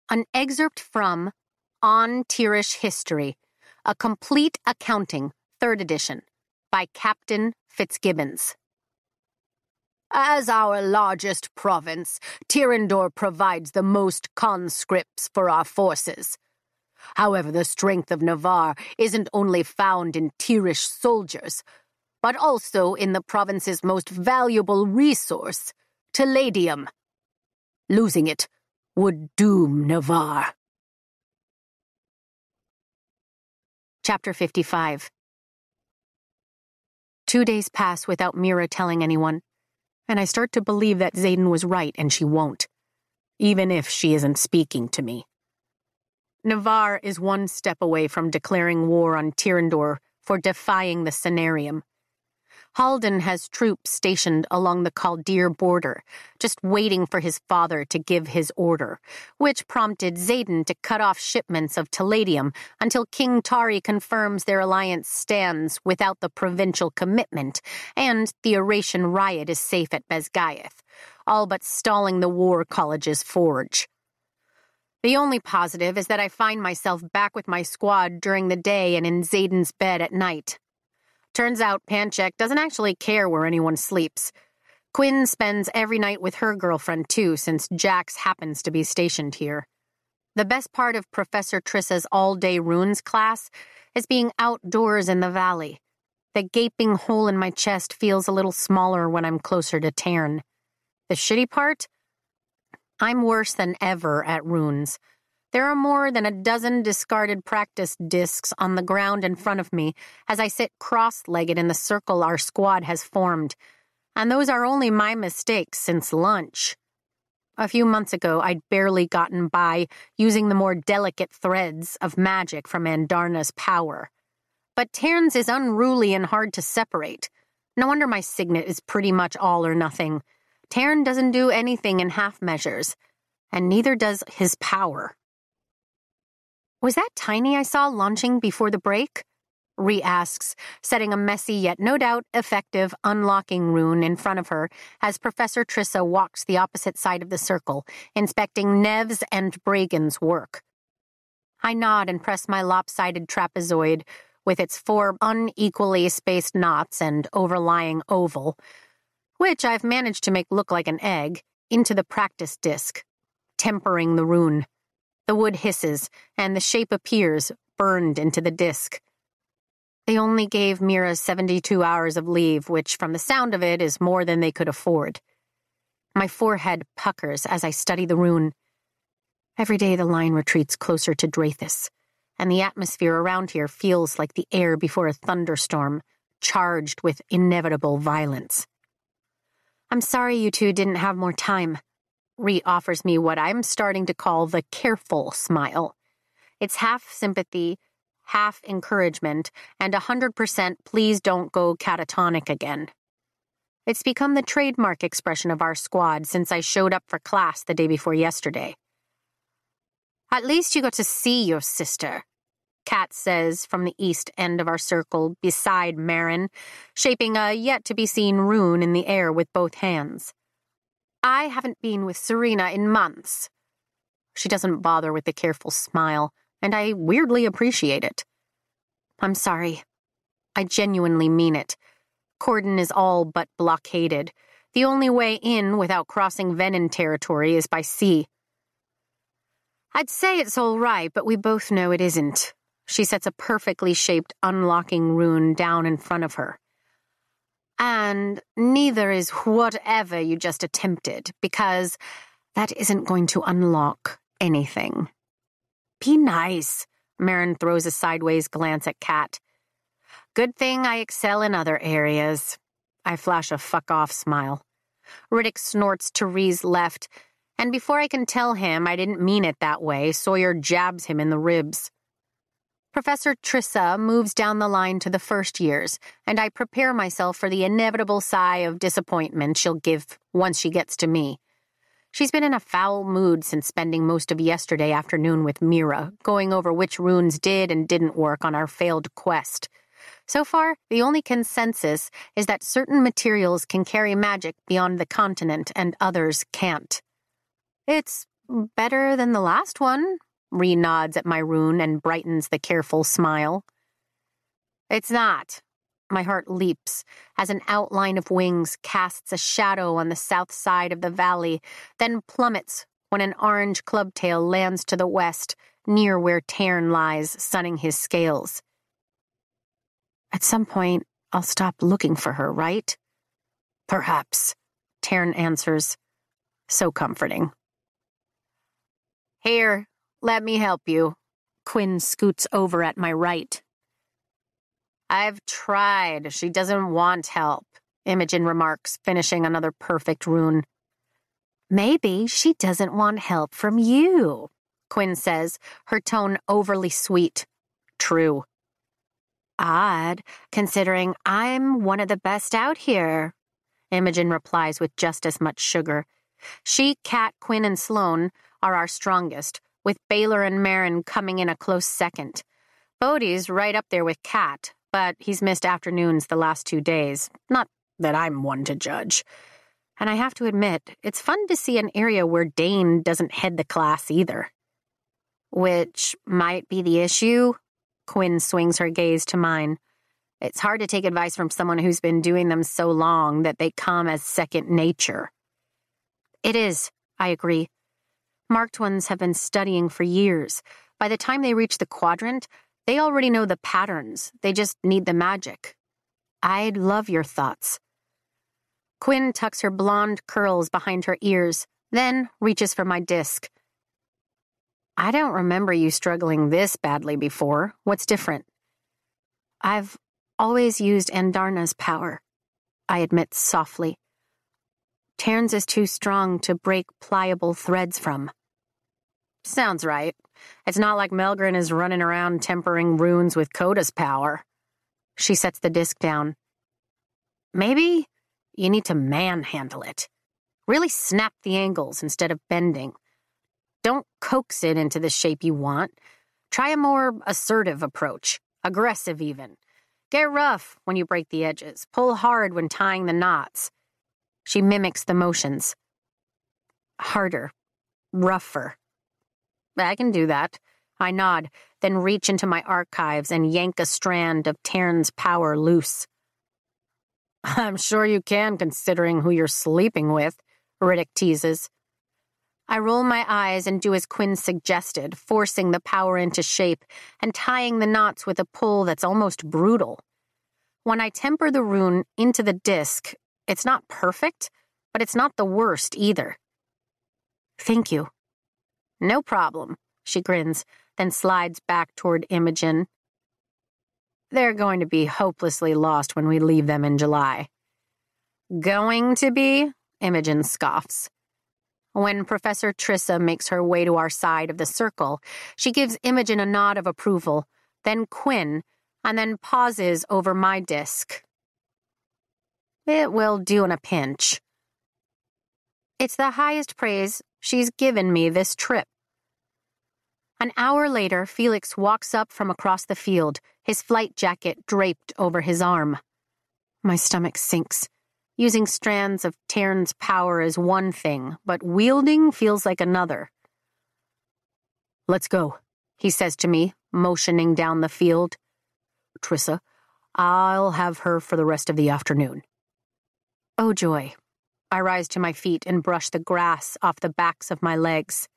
An excerpt from On Tirish History, A Complete Accounting, 3rd edition, by Captain Fitzgibbons. As our largest province, Tyrrendor provides the most conscripts for our forces. However, the strength of Navarre isn't only found in Tirish soldiers, but also in the province's most valuable resource, Teladium. Losing it would doom Navarre. Chapter 55. 2 days pass without Mira telling anyone, and I start to believe that Xaden was right and she won't, even if she isn't speaking to me. Navarre is one step away from declaring war on Tyrrendor for defying the Cenarium. Halden has troops stationed along the Caldir border, just waiting for his father to give his order, which prompted Xaden to cut off shipments of Teladium until King Tari confirms their alliance stands without the provincial commitment, and the Eurasian riot is safe at Bezgaeth, all but stalling the War College's forge. The only positive is that I find myself back with my squad during the day and in Xaden's bed at night. Turns out Panchek doesn't actually care where anyone sleeps. Quinn spends every night with her girlfriend, too, since Jax happens to be stationed here. The best part of Professor Trissa's all-day runes class is being outdoors in the valley. The gaping hole in my chest feels a little smaller when I'm closer to Tairn. The shitty part? I'm worse than ever at runes. There are more than a dozen discarded practice discs on the ground in front of me as I sit cross-legged in the circle our squad has formed, and those are only my mistakes since lunch. A few months ago, I'd barely gotten by using the more delicate threads of magic from Andarna's power. But Tairn's is unruly and hard to separate. No wonder my signet is pretty much all or nothing. Tairn doesn't do anything in half measures, and neither does his power. Was that Tiny I saw launching before the break? Rhi asks, setting a messy yet no doubt effective unlocking rune in front of her as Professor Trissa walks the opposite side of the circle, inspecting Nev's and Bragan's work. I nod and press my lopsided trapezoid, with its 4 unequally spaced knots and overlying oval, which I've managed to make look like an egg, into the practice disc, tempering the rune. The wood hisses, and the shape appears, burned into the disc. They only gave Mira 72 hours of leave, which, from the sound of it, is more than they could afford. My forehead puckers as I study the rune. Every day the line retreats closer to Drathis, and the atmosphere around here feels like the air before a thunderstorm, charged with inevitable violence. I'm sorry you two didn't have more time. Rhi offers me what I'm starting to call the careful smile. It's half sympathy, half encouragement, and 100% please don't go catatonic again. It's become the trademark expression of our squad since I showed up for class the day before yesterday. At least you got to see your sister, Kat says from the east end of our circle beside Marin, shaping a yet-to-be-seen rune in the air with both hands. I haven't been with Serena in months. She doesn't bother with the careful smile, and I weirdly appreciate it. I'm sorry. I genuinely mean it. Cordon is all but blockaded. The only way in without crossing Venin territory is by sea. I'd say it's all right, but we both know it isn't. She sets a perfectly shaped unlocking rune down in front of her. And neither is whatever you just attempted, because that isn't going to unlock anything. Be nice, Marin throws a sideways glance at Kat. Good thing I excel in other areas. I flash a fuck-off smile. Riddick snorts to Rhi's left, and before I can tell him I didn't mean it that way, Sawyer jabs him in the ribs. Professor Trissa moves down the line to the first years, and I prepare myself for the inevitable sigh of disappointment she'll give once she gets to me. She's been in a foul mood since spending most of yesterday afternoon with Mira, going over which runes did and didn't work on our failed quest. So far, the only consensus is that certain materials can carry magic beyond the continent and others can't. It's Better than the last one, Ree nods at my rune and brightens the careful smile. It's not. My heart leaps as an outline of wings casts a shadow on the south side of the valley, then plummets when an orange clubtail lands to the west, near where Tairn lies, sunning his scales. At some point, I'll stop looking for her, right? Perhaps, Tairn answers. So comforting. Here, let me help you. Quinn scoots over at my right. I've tried. She doesn't want help, Imogen remarks, finishing another perfect rune. Maybe she doesn't want help from you, Quinn says, her tone overly sweet. True. Odd, considering I'm one of the best out here, Imogen replies with just as much sugar. She, Kat, Quinn, and Sloane are our strongest, with Baylor and Marin coming in a close second. Bodhi's right up there with Kat, but he's missed afternoons the last 2 days. Not that I'm one to judge. And I have to admit, it's fun to see an area where Dane doesn't head the class either. Which might be the issue. Quinn swings her gaze to mine. It's hard to take advice from someone who's been doing them so long that they come as second nature. It is, I agree. Marked ones have been studying for years. By the time they reach the quadrant, they already know the patterns. They just need the magic. I'd love your thoughts. Quinn tucks her blonde curls behind her ears, then reaches for my disc. I don't remember you struggling this badly before. What's different? I've always used Andarna's power, I admit softly. Tairn's is too strong to break pliable threads from. Sounds right. It's not like Melgren is running around tempering runes with Coda's power. She sets the disc down. Maybe you need to manhandle it. Really snap the angles instead of bending. Don't coax it into the shape you want. Try a more assertive approach, aggressive even. Get rough when you break the edges. Pull hard when tying the knots. She mimics the motions. Harder. Rougher. I can do that. I nod, then reach into my archives and yank a strand of Tairn's power loose. I'm sure you can, considering who you're sleeping with, Riddick teases. I roll my eyes and do as Quinn suggested, forcing the power into shape and tying the knots with a pull that's almost brutal. When I temper the rune into the disc, it's not perfect, but it's not the worst either. Thank you. No problem, she grins, then slides back toward Imogen. They're going to be hopelessly lost when we leave them in July. Going to be? Imogen scoffs. When Professor Trissa makes her way to our side of the circle, she gives Imogen a nod of approval, then Quinn, and then pauses over my disc. It will do in a pinch. It's the highest praise she's given me this trip. An hour later, Felix walks up from across the field, his flight jacket draped over his arm. My stomach sinks. Using strands of Tairn's power is one thing, but wielding feels like another. Let's go, he says to me, motioning down the field. Trissa, I'll have her for the rest of the afternoon. Oh, joy. I rise to my feet and brush the grass off the backs of my legs.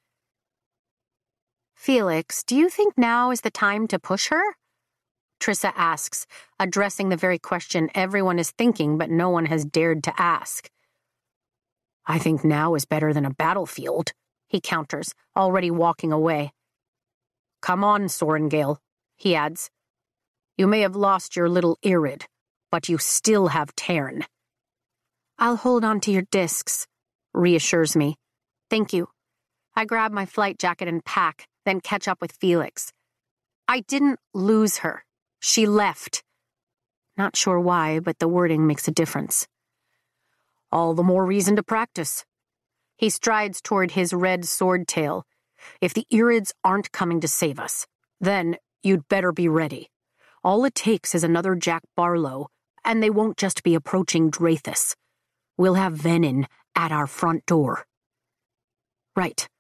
Felix, do you think now is the time to push her? Trissa asks, addressing the very question everyone is thinking but no one has dared to ask. I think now is better than a battlefield, he counters, already walking away. Come on, Sorengale, he adds. You may have lost your little Irid, but you still have Tairn. I'll hold on to your discs, reassures me. Thank you. I grab my flight jacket and pack, then catch up with Felix. I didn't lose her. She left. Not sure why, but the wording makes a difference. All the more reason to practice. He strides toward his red sword tail. If the Irids aren't coming to save us, then you'd better be ready. All it takes is another Jack Barlow, and they won't just be approaching Drathus. We'll have Venin at our front door. Right.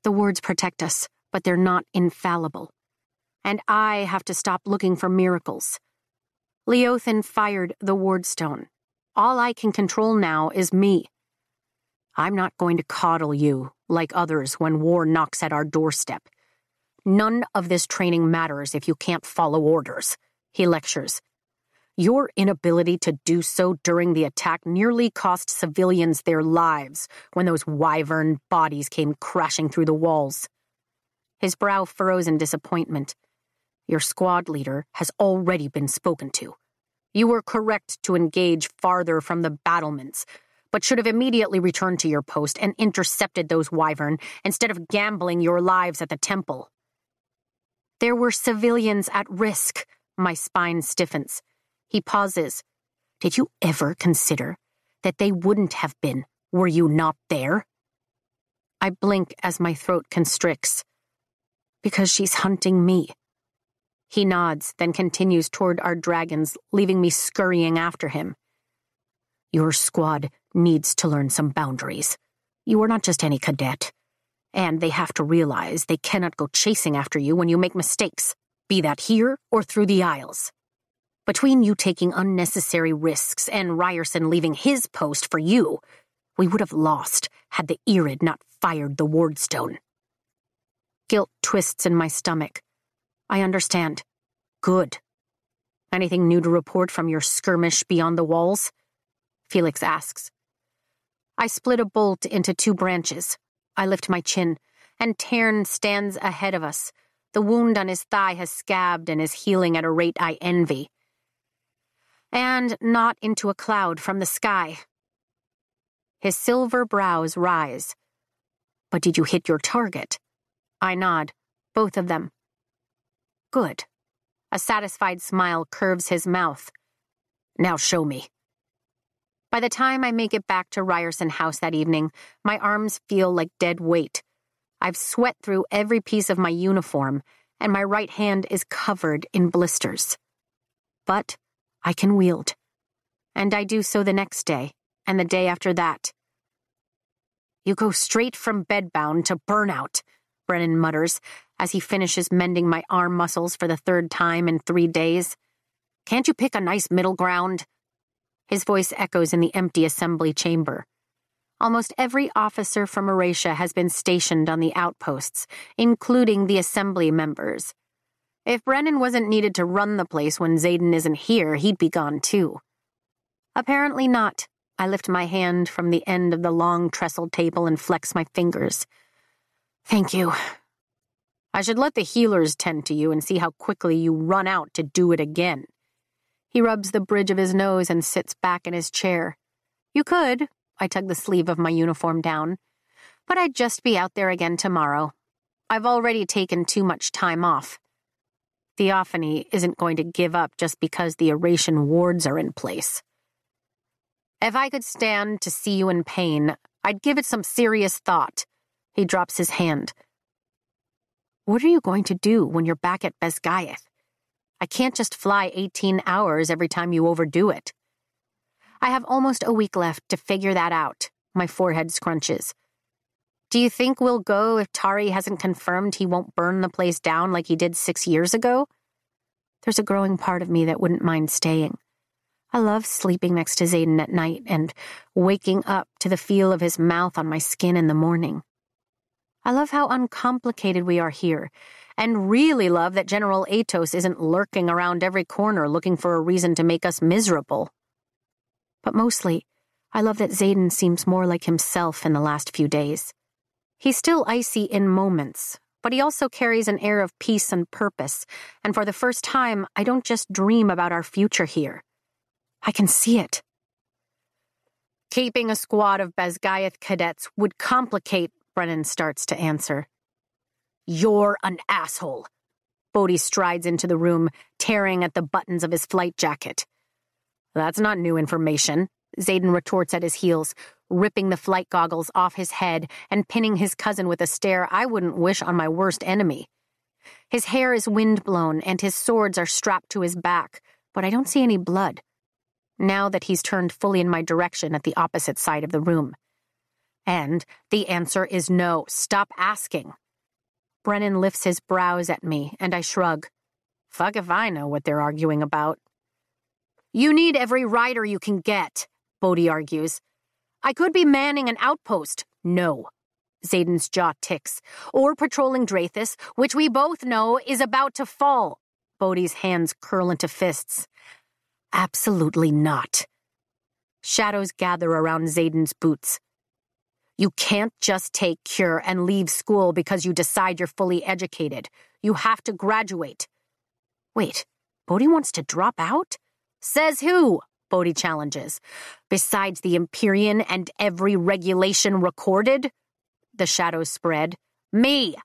The wards protect us, but they're not infallible. And I have to stop looking for miracles. Leothin fired the wardstone. All I can control now is me. I'm not going to coddle you like others when war knocks at our doorstep. None of this training matters if you can't follow orders, he lectures. Your inability to do so during the attack nearly cost civilians their lives when those wyvern bodies came crashing through the walls. His brow furrows in disappointment. Your squad leader has already been spoken to. You were correct to engage farther from the battlements, but should have immediately returned to your post and intercepted those wyvern instead of gambling your lives at the temple. There were civilians at risk. My spine stiffens. He pauses. Did you ever consider that they wouldn't have been were you not there? I blink as my throat constricts. Because she's hunting me. He nods, then continues toward our dragons, leaving me scurrying after him. Your squad needs to learn some boundaries. You are not just any cadet. And they have to realize they cannot go chasing after you when you make mistakes, be that here or through the Isles. Between you taking unnecessary risks and Ryerson leaving his post for you, we would have lost had the Irid not fired the wardstone. Guilt twists in my stomach. I understand. Good. Anything new to report from your skirmish beyond the walls? Felix asks. I split a bolt into 2 branches. I lift my chin, and Tern stands ahead of us. The wound on his thigh has scabbed and is healing at a rate I envy. And not into a cloud from the sky. His silver brows rise. But did you hit your target? I nod, both of them. Good. A satisfied smile curves his mouth. Now show me. By the time I make it back to Ryerson House that evening, my arms feel like dead weight. I've sweat through every piece of my uniform, and my right hand is covered in blisters. But I can wield. And I do so the next day, and the day after that. You go straight from bedbound to burnout, Brennan mutters, as he finishes mending my arm muscles for the 3rd time in 3 days. Can't you pick a nice middle ground? His voice echoes in the empty assembly chamber. Almost every officer from Eratia has been stationed on the outposts, including the assembly members. If Brennan wasn't needed to run the place when Xaden isn't here, he'd be gone too. Apparently not. I lift my hand from the end of the long trestle table and flex my fingers. Thank you. I should let the healers tend to you and see how quickly you run out to do it again. He rubs the bridge of his nose and sits back in his chair. You could. I tug the sleeve of my uniform down. But I'd just be out there again tomorrow. I've already taken too much time off. Theophany isn't going to give up just because the Eratian wards are in place. If I could stand to see you in pain, I'd give it some serious thought. He drops his hand. What are you going to do when you're back at Besgaeth? I can't just fly 18 hours every time you overdo it. I have almost a week left to figure that out. My forehead scrunches. Do you think we'll go if Tari hasn't confirmed he won't burn the place down like he did 6 years ago? There's a growing part of me that wouldn't mind staying. I love sleeping next to Xaden at night and waking up to the feel of his mouth on my skin in the morning. I love how uncomplicated we are here, and really love that General Atos isn't lurking around every corner looking for a reason to make us miserable. But mostly, I love that Xaden seems more like himself in the last few days. He's still icy in moments, but he also carries an air of peace and purpose, and for the first time, I don't just dream about our future here. I can see it. Keeping a squad of Besgaeth cadets would complicate, Brennan starts to answer. You're an asshole. Bodhi strides into the room, tearing at the buttons of his flight jacket. That's not new information, Xaden retorts at his heels, ripping the flight goggles off his head and pinning his cousin with a stare I wouldn't wish on my worst enemy. His hair is wind-blown and his swords are strapped to his back, but I don't see any blood, now that he's turned fully in my direction at the opposite side of the room. And the answer is no. Stop asking. Brennan lifts his brows at me, and I shrug. Fuck if I know what they're arguing about. You need every rider you can get, Bodhi argues. I could be manning an outpost. No. Xaden's jaw ticks. Or patrolling Drathis, which we both know is about to fall. Bodhi's hands curl into fists. Absolutely not. Shadows gather around Xaden's boots. You can't just take cure and leave school because you decide you're fully educated. You have to graduate. Wait, Bodhi wants to drop out? Says who? Bodhi challenges. Besides the Empyrean and every regulation recorded? The shadows spread. Me.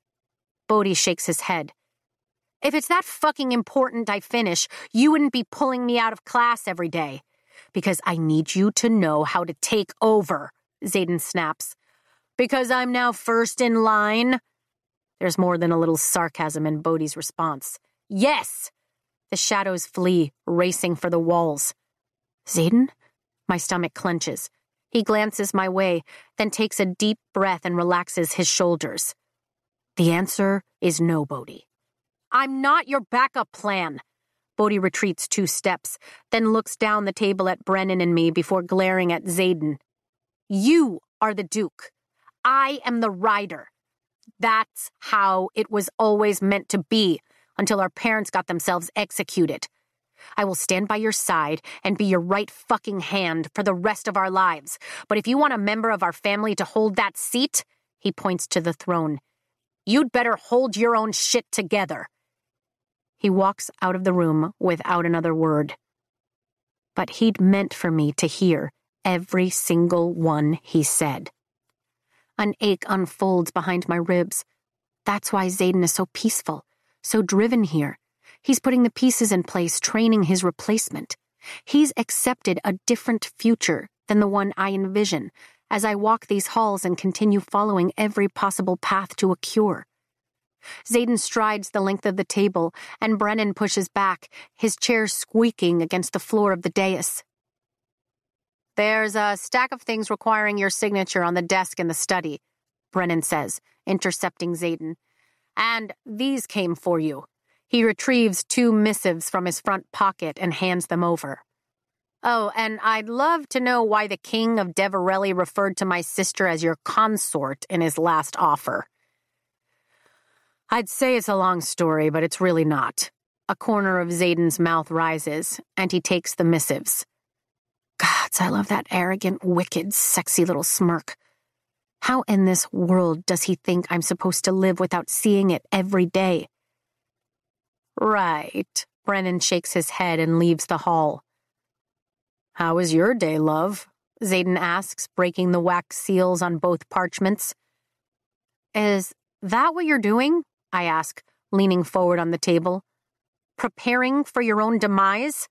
Bodhi shakes his head. If it's that fucking important I finish, you wouldn't be pulling me out of class every day. Because I need you to know how to take over, Xaden snaps. Because I'm now first in line? There's more than a little sarcasm in Bodhi's response. Yes! The shadows flee, racing for the walls. Xaden? My stomach clenches. He glances my way, then takes a deep breath and relaxes his shoulders. The answer is no, Bodhi. I'm not your backup plan. Bodhi retreats 2 steps, then looks down the table at Brennan and me before glaring at Xaden. You are the Duke. I am the rider. That's how it was always meant to be, until our parents got themselves executed. I will stand by your side and be your right fucking hand for the rest of our lives. But if you want a member of our family to hold that seat, he points to the throne, you'd better hold your own shit together. He walks out of the room without another word. But he'd meant for me to hear every single one he said. An ache unfolds behind my ribs. That's why Xaden is so peaceful, so driven here. He's putting the pieces in place, training his replacement. He's accepted a different future than the one I envision as I walk these halls and continue following every possible path to a cure. Xaden strides the length of the table, and Brennan pushes back, his chair squeaking against the floor of the dais. There's a stack of things requiring your signature on the desk in the study, Brennan says, intercepting Xaden. And these came for you. He retrieves 2 missives from his front pocket and hands them over. Oh, and I'd love to know why the king of Deverelli referred to my sister as your consort in his last offer. I'd say it's a long story, but it's really not. A corner of Xaden's mouth rises, and he takes the missives. Gods, I love that arrogant, wicked, sexy little smirk. How in this world does he think I'm supposed to live without seeing it every day? Right. Brennan shakes his head and leaves the hall. How was your day, love? Xaden asks, breaking the wax seals on both parchments. Is that what you're doing? I ask, leaning forward on the table. Preparing for your own demise?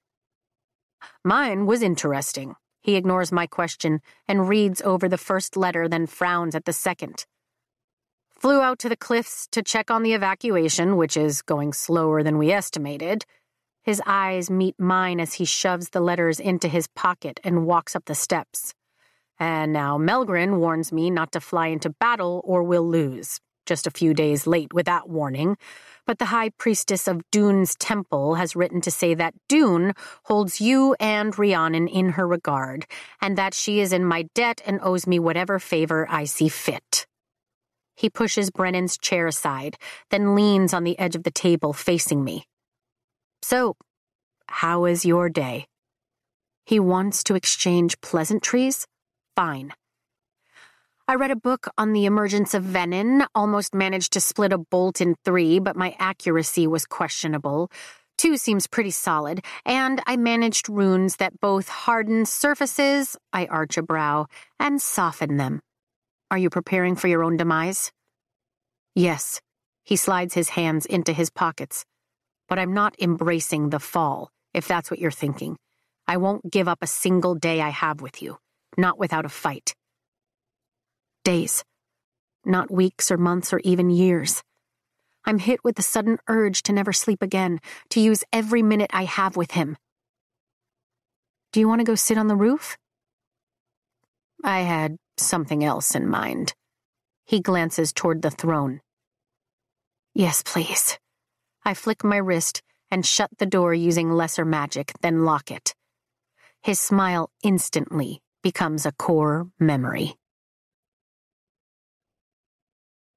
Mine was interesting. He ignores my question and reads over the first letter, then frowns at the second. Flew out to the cliffs to check on the evacuation, which is going slower than we estimated. His eyes meet mine as he shoves the letters into his pocket and walks up the steps. And now Melgren warns me not to fly into battle or we'll lose. Just a few days late with that warning, but the High Priestess of Dune's temple has written to say that Dune holds you and Rhiannon in her regard, and that she is in my debt and owes me whatever favor I see fit. He pushes Brennan's chair aside, then leans on the edge of the table facing me. So, how is your day? He wants to exchange pleasantries? Fine. I read a book on the emergence of venin, almost managed to split a bolt in 3, but my accuracy was questionable. 2 seems pretty solid, and I managed runes that both harden surfaces, I arch a brow, and soften them. Are you preparing for your own demise? Yes. He slides his hands into his pockets. But I'm not embracing the fall, if that's what you're thinking. I won't give up a single day I have with you, not without a fight. Days, not weeks or months or even years. I'm hit with the sudden urge to never sleep again, to use every minute I have with him. Do you want to go sit on the roof? I had something else in mind. He glances toward the throne. Yes, please. I flick my wrist and shut the door using lesser magic, then lock it. His smile instantly becomes a core memory.